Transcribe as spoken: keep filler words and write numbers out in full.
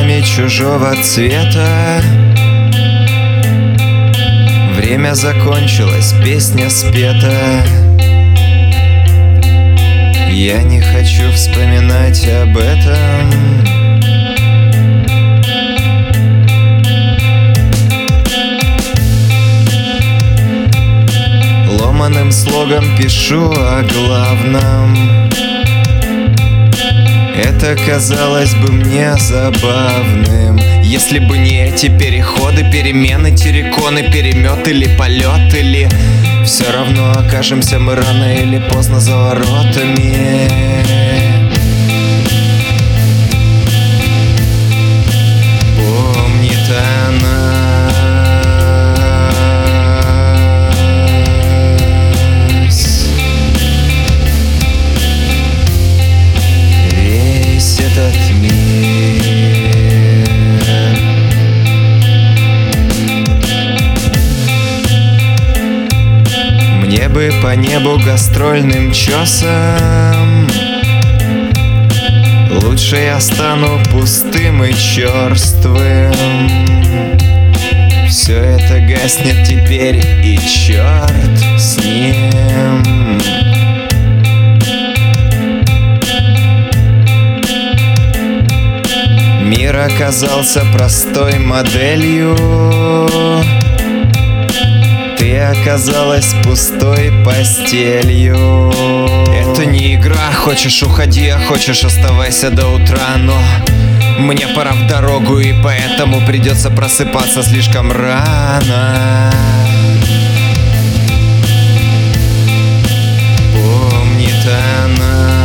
глазами чужого цвета. Время закончилось, песня спета. Я не хочу вспоминать об этом. Ломаным слогом пишу о главном. Это казалось бы мне забавным, если бы не эти переходы, перемены, терриконы, перемет или полет, или все равно окажемся мы рано или поздно за воротами. Помнит она мне бы по небу гастрольным чесом. Лучше я стану пустым и черствым. Все это гаснет теперь, и черт с ним. Мир оказался простой моделью. Ты оказалась пустой постелью. Это не игра, хочешь уходи, а хочешь оставайся до утра. Но мне пора в дорогу, и поэтому придется просыпаться слишком рано. Помнит она